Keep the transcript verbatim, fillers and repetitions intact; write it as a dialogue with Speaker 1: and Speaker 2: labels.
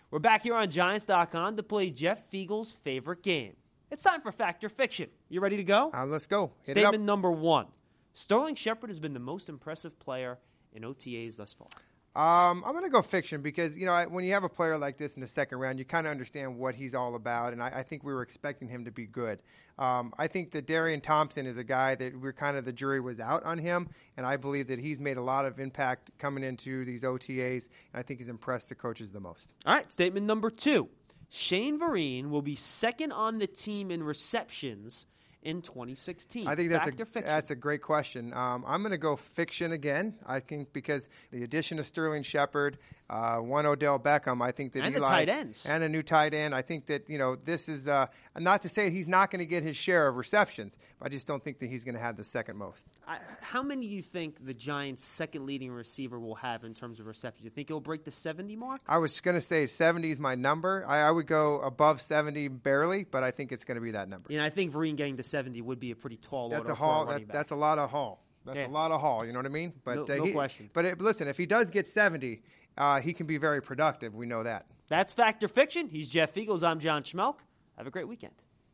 Speaker 1: We're back here on Giants dot com to play Jeff Fiegel's favorite game. It's time for Fact or Fiction. You ready to go?
Speaker 2: Uh, let's go. Hit
Speaker 1: Statement number one. Sterling Shepard has been the most impressive player in O T As thus far.
Speaker 2: Um, I'm going to go fiction because, you know, I, when you have a player like this in the second round, you kind of understand what he's all about, and I, I think we were expecting him to be good. Um, I think that Darian Thompson is a guy that we're kind of the jury was out on him, and I believe that he's made a lot of impact coming into these O T As, and I think he's impressed the coaches the most.
Speaker 1: All right, statement number two. Shane Vereen will be second on the team in receptions in twenty sixteen.
Speaker 2: I think that's
Speaker 1: Fact
Speaker 2: a
Speaker 1: or fiction?
Speaker 2: that's a great question. Um, I'm going to go fiction again. I think because the addition of Sterling Shepard, uh, one Odell Beckham, I think that
Speaker 1: and
Speaker 2: Eli,
Speaker 1: the tight ends
Speaker 2: and a new tight end. I think that you know this is uh, not to say he's not going to get his share of receptions, but I just don't think that he's going to have the second most.
Speaker 1: I, how many do you think the Giants' second leading receiver will have in terms of receptions? Do you think he'll break the seventy mark?
Speaker 2: I was going to say seventy is my number. I, I would go above seventy barely, but I think it's going to be that number.
Speaker 1: Yeah, I think Vereen getting to seventy would be a pretty tall
Speaker 2: That's
Speaker 1: order
Speaker 2: a haul.
Speaker 1: for a running
Speaker 2: That,
Speaker 1: back.
Speaker 2: that's a lot of haul. That's
Speaker 1: Yeah.
Speaker 2: a lot of haul. You know what I mean? But
Speaker 1: No-
Speaker 2: uh,
Speaker 1: no
Speaker 2: he,
Speaker 1: question.
Speaker 2: But it, listen, if he does get seventy, uh, he can be very productive. We know that.
Speaker 1: That's Fact or Fiction. He's Jeff Eagles. I'm John Schmelk. Have a great weekend.